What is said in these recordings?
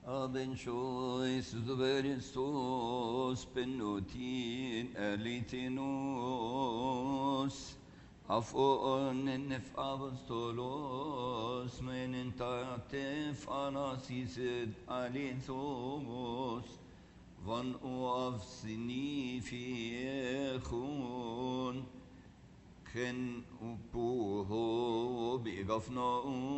Aben shois duveristos penutin elitinos afon nef apostolos men tatif anasisid alithos van uafsini fiechun ken upuho bigafno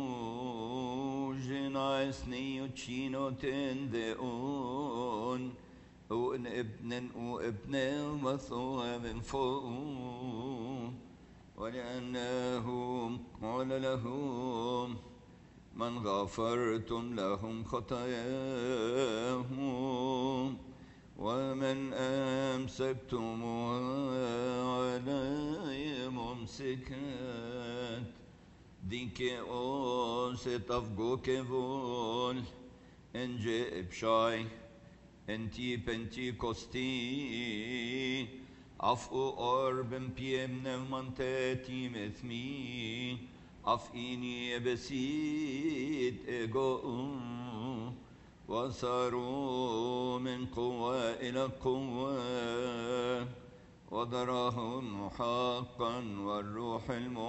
جنايسني وتشينو تندئون وإن ابن وابن مثوى من فوق ولأنهم قال لهم من غفرتم لهم خطاياهم ومن أمسكتم علي ممسكات ديكي او ستفقو كيفول انجي ابشاي انتي بنتي كوستي عفو أربن بيمن منتاتي مثمي عفيني بسيد ايغو وصاروا من قوة إلى قوة وضرهم حقا والروح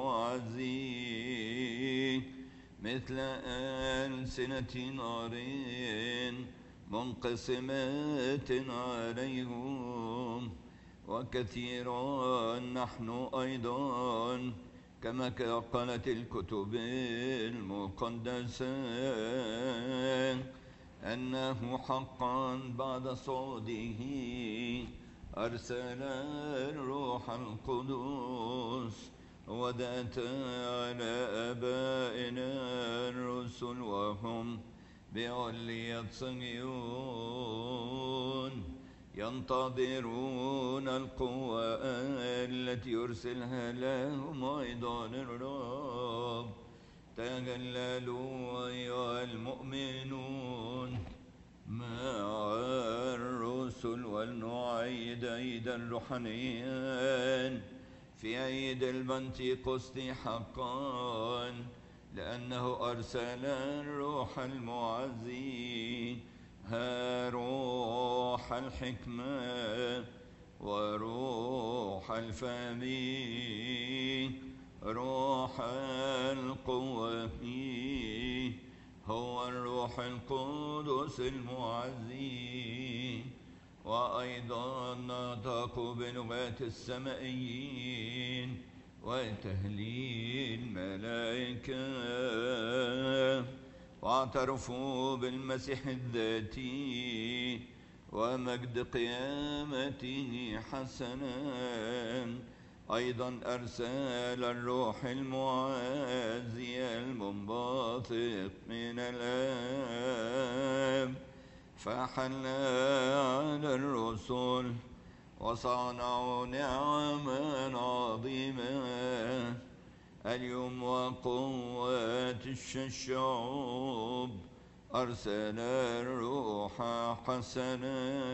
المعزي مثل ألسنة نار منقسمات عليهم وكثيرا نحن أيضا كما قالت الكتب المقدسة أنه حقا بعد صعوده أرسل الروح القدس ودأت على آبائنا الرسل وهم بعلية صهيون ينتظرون القوة التي يرسلها لهم أيضا الرب تجللوا أيها المؤمنون مع الرسل ولنعيد عيدا روحانيا في عيد البنتيقوست حقا لأنه أرسل الروح المعزي ها روح الحكمة وروح الفهم روح القوة هو الروح القدس المعزي وأيضا نطق بلغات السمائيين وتهليل الملائكة واعترفوا بالمسيح الذاتي ومجد قيامته حسنا أيضا أرسل الروح المعزي المنبثق من الآب فحل على الرسل وصنعوا نعما عظيمة اليوم وقوة الشعوب أرسل الروح حسنا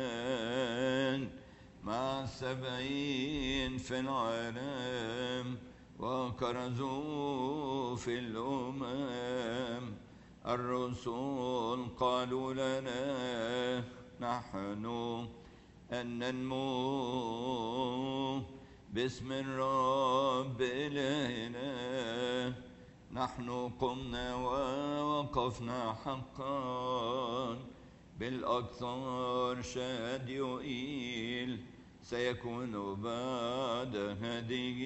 مع 70 في العالم وكرزوا في الأمم الرسل قالوا لنا نحن أن ننمو باسم الرب إلهنا نحن قمنا ووقفنا حقا بالأكثر شاد يؤيل سيكون بعد هذه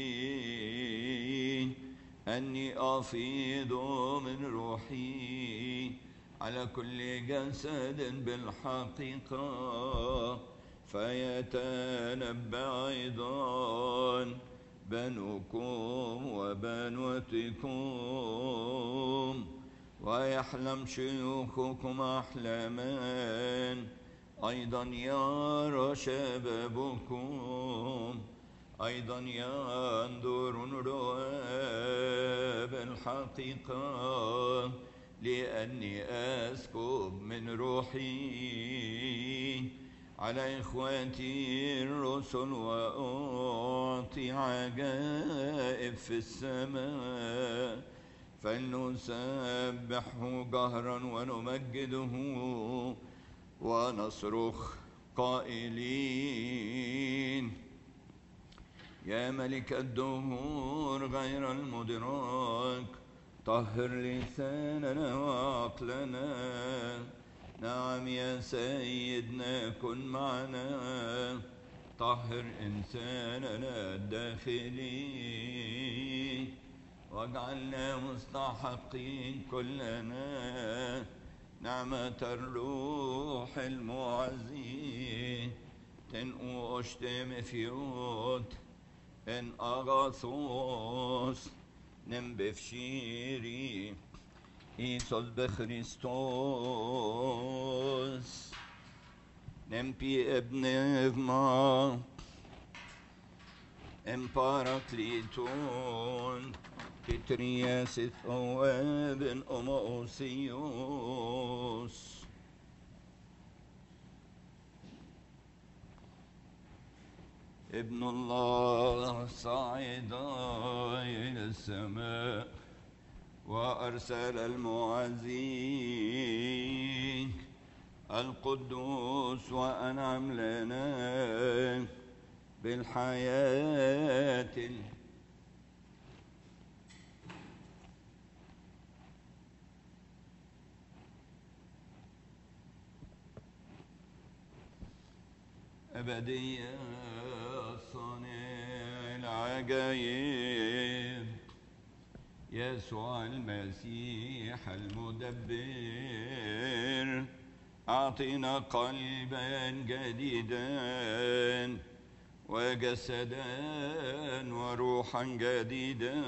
أني أفيض من روحي على كل جسد بالحقيقة فيتنبأ أيضا بنوكم وبنوتكم ويحلم شيوخكم أحلاما أيضا يرى شبابكم أيضا ينظرون رؤى بالحقيقة لأني أسكب من روحي على إخوتي الرسل وأعطي عجائب في السماء فلنسبحه جهرا ونمجده ونصرخ قائلين: يا ملك الدهور غير المدرك، طهر لساننا وعقلنا. نعم يا سيدنا، كن معنا، طهر إنساننا الداخلي، واجعلنا مستحقين كلنا نعمة الروح المعزي. تنقو أشتم فيوت إن أغاثوس نمبفشيري إيسوس بخريستوس نمبي ابن إغما إمباراكليتون كترياس ثواب أموسيوس. ابن الله صعد إلى السماء وأرسل المعزي القدوس وأنعم لنا بالحياة أبدية. صانع العجائب يسوع المسيح المدبر، أعطنا قلبا جديدا وجسدا وروحا جديدا.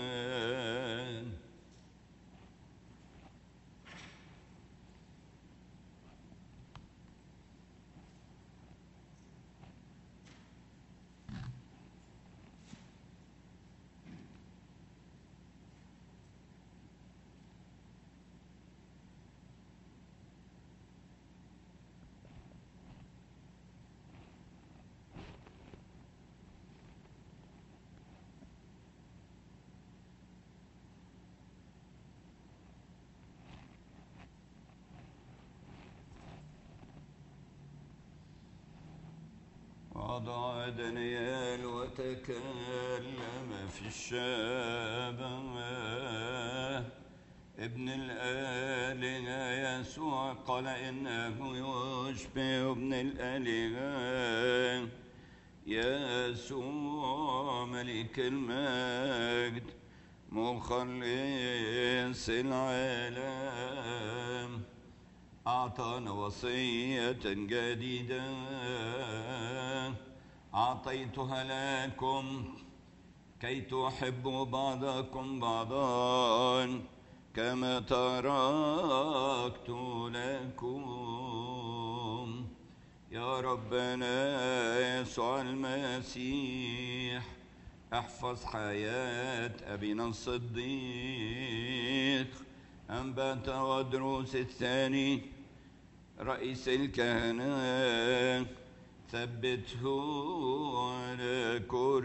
وضع دانيال وتكلم في الشابة ابن الآلهة يسوع، قال إنه يشبه ابن الآلهة يسوع ملك المجد مخلص العالم. أعطانا وصية جديدة أعطيتها لكم كي تحبوا بعضكم بعضا كما تركت لكم. يا ربنا يسوع المسيح، احفظ حياة أبينا الصديق أنبا تودروس الثاني رئيس الكهنة، ثبته على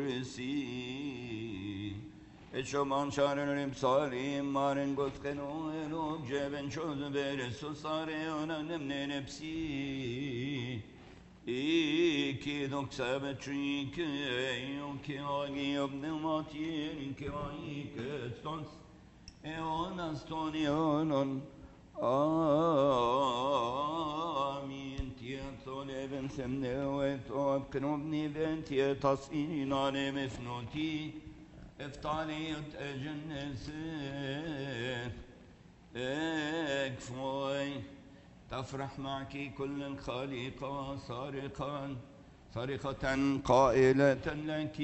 كرسي. الشمان شارن بصاري مارن قسقنو إلو جبن شوز برسو صاري ونمن نفسي. إيكي دوك سابتشيك يوكي آغي ابن ماتين كي آيك استونس إيوان استونيون آمين. تياتون ابن سمنوت وابكنوبني بنتي تصيني ناني مفنوتي افتاليت أجنسك اكفوي. تفرح معك كل الخليقة صارخة قائلة لك: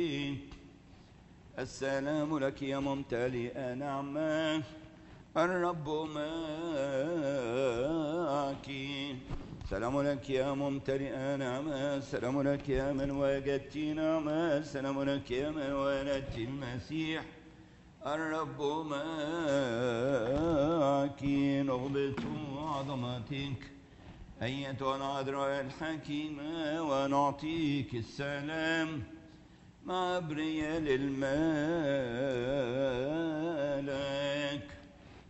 السلام لك يا ممتلئة نعمة، الرب معك. سلام لك يا ممتلئة نعمة، سلام لك يا من وجدت نعمة، سلام لك يا من ولدت المسيح، الرب معك. نغبط عظمتك أيتها العذراء الحكيمة، ونعطيك السلام مع بريال الملك.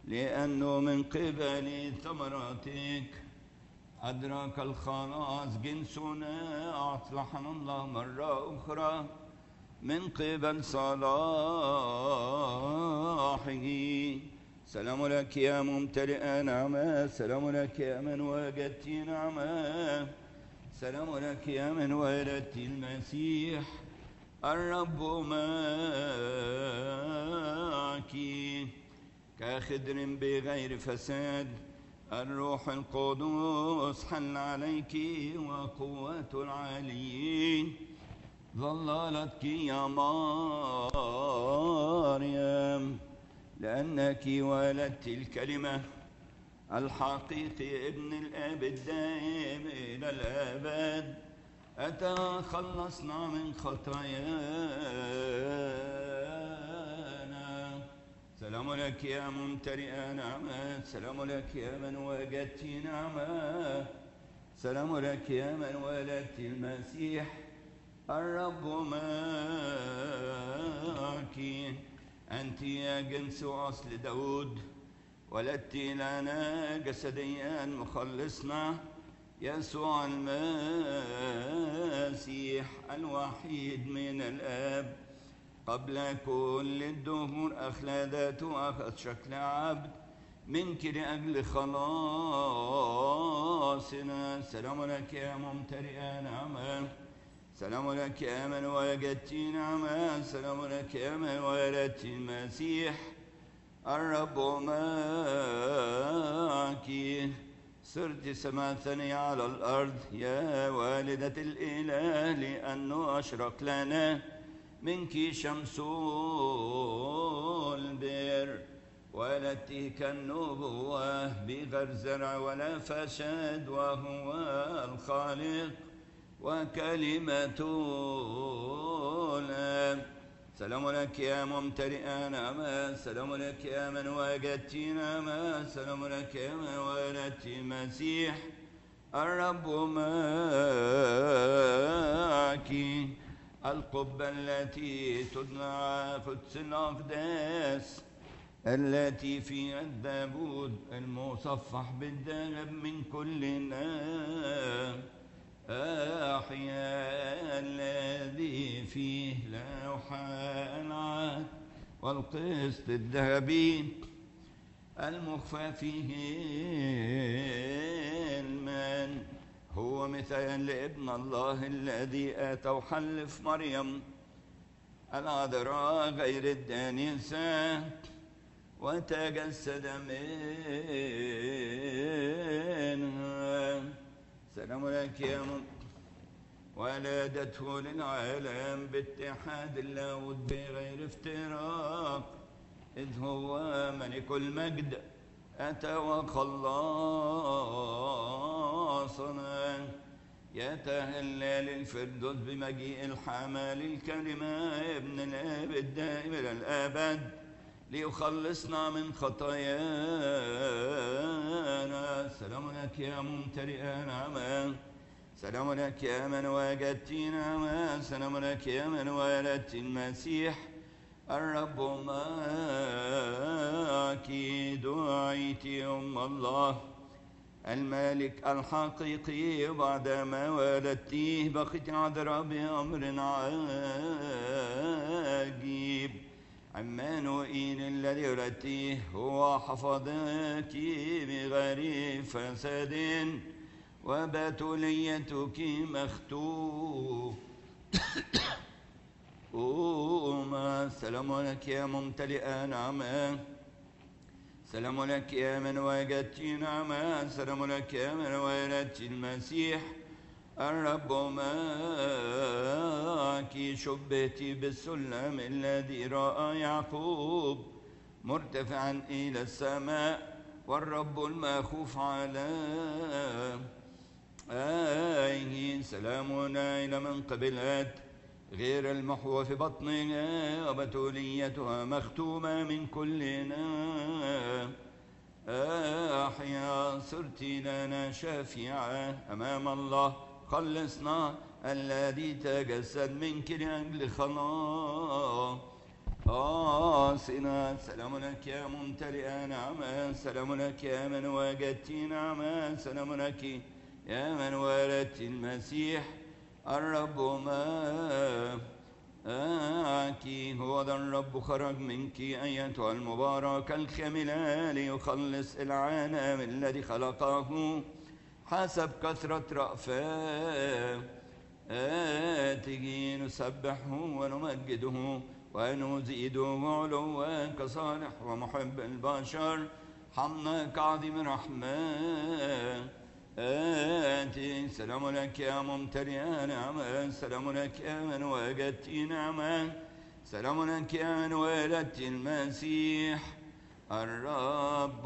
لأنه من قبل ثمراتك أدرك الخلاص جنسنا، أصلحنا الله مرة أخرى من قبل صلاحه. سلام لك يا ممتلئ نعمة، سلام لك يا من وجدت نعمة، سلام لك يا من ولدت المسيح. الرب معك كخدر بغير فساد، الروح القدس حل عليك وقوة العاليين ظللتك يا مريم، لأنك ولدت الكلمة الحقيقي ابن الآب الدائم إلى الأبد، أتى خلصنا من خطايانا. سلام لك يا ممتلئ نعمة، سلام لك يا من وجدت نعمة، سلام لك يا من ولدت المسيح. الرب معك، أنت يا جنس أصل داود، ولدت لنا جسديا مخلصنا يسوع المسيح الوحيد من الآب، قبل كل الدهور أخلدته أخذ شكل عبد منك لأجل خلاصنا. سلام لك يا ممتلئ نعمة، سلام لك يا من وجدت نعمة، سلام لك يا من ولدت المسيح. الرب معك، صرت سماء ثانية على الأرض يا والدة الإله، لأنه أشرق لنا منك شمس البر، ولدت كالنبوة بغير زرع ولا فساد، وهو الخالق وكلمة الآب. سلام لك يا ممتلئ نعمة، سلام لك يا من وجدت نعمة، سلام لك يا من ولدت المسيح. الرب معك، القبة التي تدعى قدس الأقداس، التي في التابوت المصفح بالذهب من كل الناس، أحيا الذي فيه لوحة العهد والقسط الذهبي المخفى فيه المن، هو مثال لابن الله الذي آتى وحلف مريم العذراء غير الدانسة وتجسد منها. سلام لك يا ولادته للعالم باتحاد اللاهوت بغير افتراق، إذ هو ملك المجد أتى وخلصنا، يتهلل الفردوس بمجيء الحمل الكلمة ابن الآب الدائم إلى الأبد، ليخلصنا من خطايانا. سلام لك يا ممتلئ نعمة، سلام لك يا من وجدت نعمة، سلام لك يا من ولدت المسيح. الرب معك، دعيت أم الله الملك الحقيقي، بعدما ولدتيه بقيت عذراء بأمر عجيب. عمانوئيل الذي ولدتيه هو حفظك بغير فساد، وبتوليتك مختوم. سلام لك يا ممتلئ نعمة، سلام لك يا من وجدت نعمة، سلام لك يا من ولدت المسيح. الرب معك، شبهت بالسلم الذي رأى يعقوب مرتفعا إلى السماء، والرب المخوف عليه. سلامنا إلى من قبلت غير المحوى في بطنها، وبتوليتها مختومة من كلنا. أحيا صرت لنا شافعة أمام الله، خلصنا الذي تجسد منك لأجل خلاص آسنا. سلام لك يا ممتلئ نعمة، سلام لك يا من وجدت نعمة، سلام لك يا من ولدت المسيح. الرب معك، هو ذا الرب خرج منك أيتها المباركة الكاملة ليخلص العالم الذي خلقه حسب كثرة رأفاته. نسبحه ونمجده ونزيده علوا كصالح ومحب البشر، حمدك عظيم رحمة. سلام لك يا ممتلئ نعمة، سلام لك يا من وجدت نعمة، سلام لك يا من ولدت المسيح. الرب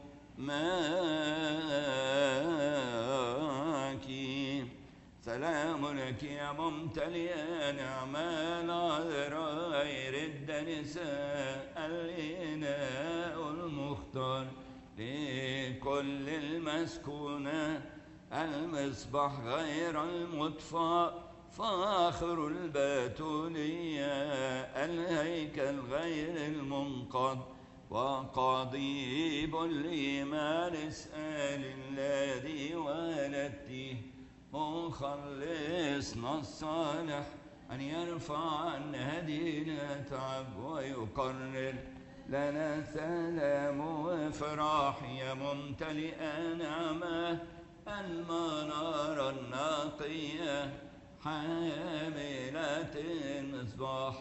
معك. سلام لك يا ممتلئ نعمة، العذراء غير الدنساء، الإناء المختار لكل المسكونة، المصباح غير المطفى، فاخر البتولية، الهيكل غير المنقض، وقضيب الإيمان. اسأل الذي ولدته مخلصنا الصالح أن يرفع عنا هذه الأتعاب ويقرر لنا سلام وفرح. يا ممتلئ نعمة، المنارة النقية حاملة المصباح،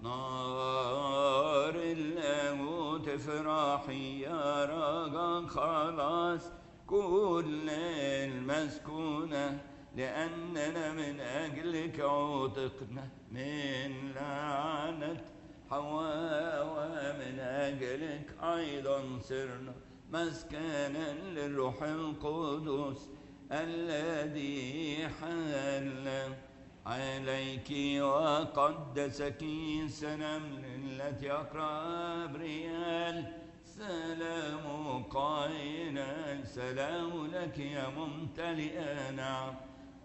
نار اللاهوت فرحي، يا رجا خلاص كل المسكونة، لأننا من أجلك عتقنا من لعنة حواء، ومن أجلك أيضا صرنا مسكنا للروح القدس الذي حل عليك وقدسك. سلام التي أقرأ بريال، سلام قائلا سلام لك يا ممتلئ نعم.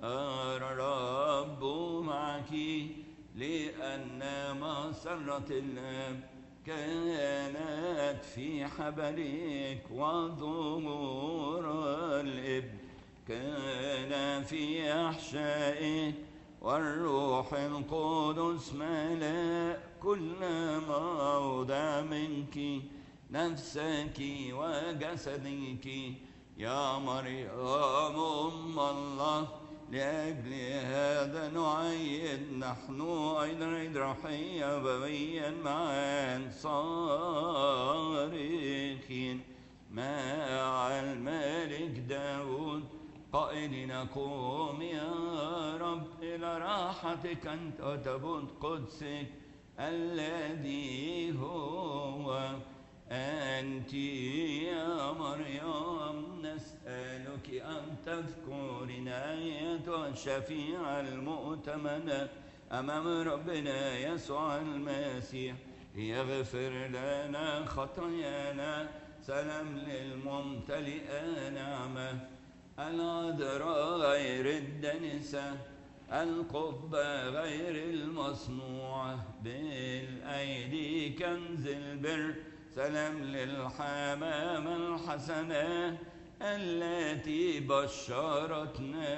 الرب معك، لأن مسرة الأب كانت في حبلك، وظهور الابن كان في أحشائك، والروح القدس ملأ كل موضع منك، نفسك وجسدك يا مريم أم الله. لأجل هذا نعيد نحن أيضا إدراحية بويا معا صارخين مع الملك داود قائلين قوم يا رب إلى راحتك أنت وتبوت قدسك الذي هو أنت. يا مريم نسألك أن تذكرنا أيتها الشفيعة المؤتمنة أمام ربنا يسوع المسيح، يغفر لنا خطايانا. سلام للممتلئ نعمة، العذراء غير الدنسة، القبة غير المصنوعة بالأيدي كنز البر. سلام للحمامة الحسنة التي بشرتنا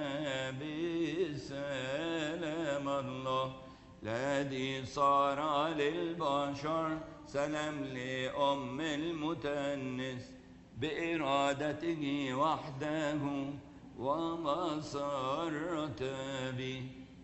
بسلام الله الذي صار للبشر. سلام لأم المتنس بإرادته وحده ومسرة به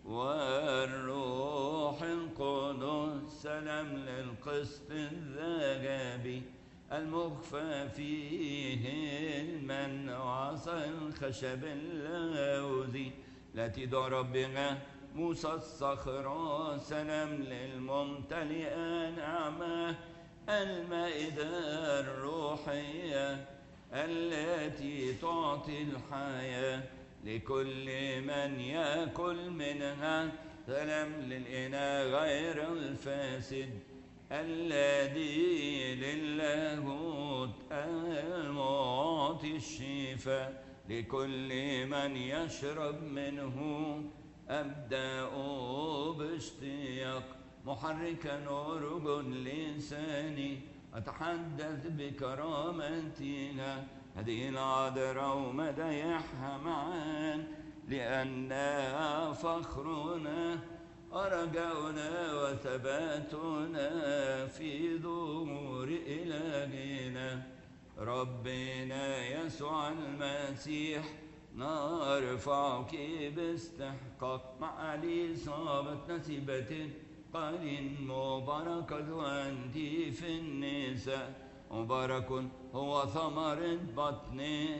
والروح القدس. سلام للقسط الذهبي المخفى فيه المن وعصا الخشب اللوذي التي ضرب بها موسى الصخرة. سلام للممتلئ نعمة، المائدة الروحية التي تعطي الحياة لكل من يأكل منها. سلام للإناء غير الفاسد الذي للاهوت المعطي الشفاء لكل من يشرب منه. أبدأ باشتياق محركا أرجو لساني أتحدث بكرامتها هذه العذراء ومدايحها معا لأنها فخرنا ورجعنا وثباتنا في ظهور إلهنا ربنا يسوع المسيح نرفعك باستحقاق مع الإصابة نسيبة قال مباركة أنت في النساء مبارك هو ثمر بطنك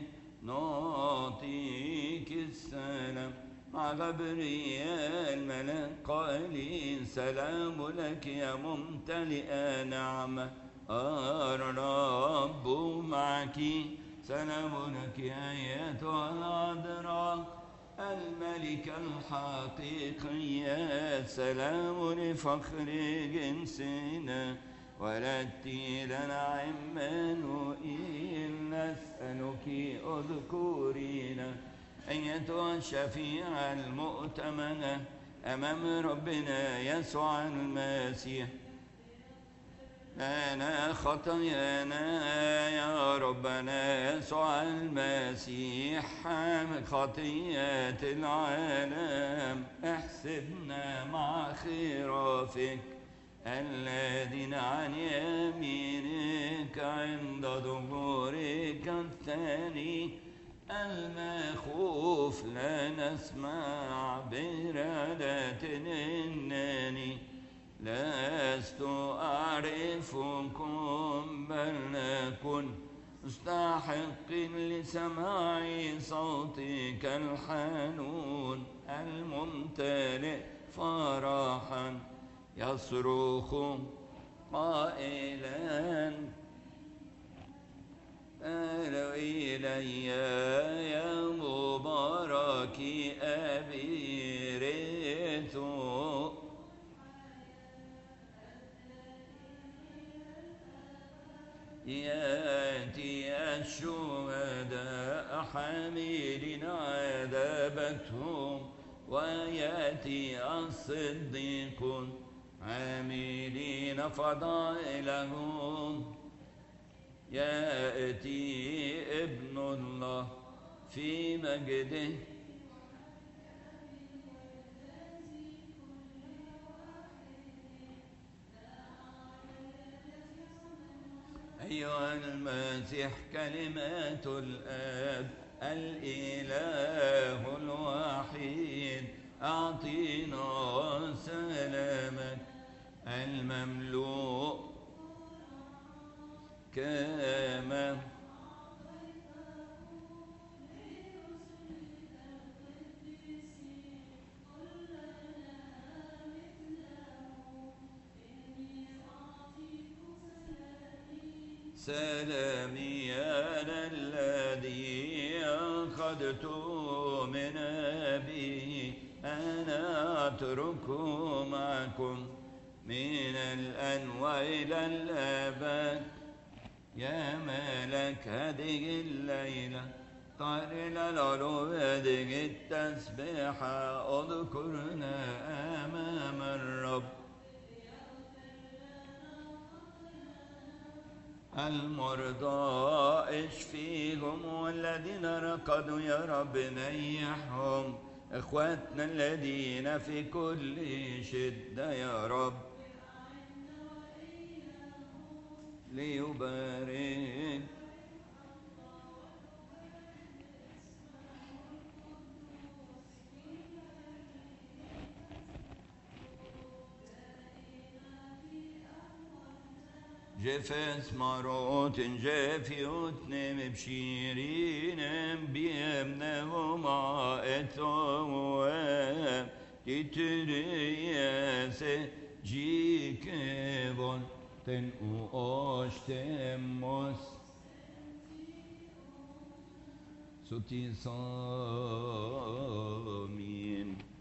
نعطيك السلام مع غبريال ملك قال سلام لك يا ممتلئة نعمة الرب معك سلام لك يا أيتها العذراء الملك الحقيقي سلام لفخر جنسنا ولدتي لنا عمانوئيل نسألك اذكرينا أيتها الشفيعة المؤتمنة أمام ربنا يسوع المسيح أنا خطايانا يا ربنا يسوع المسيح حامل خطيات العالم احسبنا مع خرافك الذين عن يمينك عند ظهورك الثاني المخوف لا نسمع برادة إنني لست أعرفكم بل أكن مستحق لسماع صوتك الحنون الممتلئ فرحا يصرخ قائلا تعالوا إلي يا مبارك أبي ريتو يأتي الشهداء حاملين عذابتهم ويأتي الصديقون عاملين فضائلهم يأتي ابن الله في مجده أيها المسيح كلمات الآب الإله الوحيد أعطينا سلامك المملوء كما سلامي أنا الذي أخذت من أبي أنا أترك معكم من الآن وإلى الأبد يا ملك هذه الليلة طال إلى العلو هذه التسبيحة اذكرنا أمام الرب المرضى اشفيهم والذين رقدوا يا رب نيحهم اخواتنا الذين في كل شدة يا رب ليبارك جفاس ماروت جافيوت نم بشيرين بيمنهم عائتهم تترياس جيكبون تنقو أشتموس سوتي صامين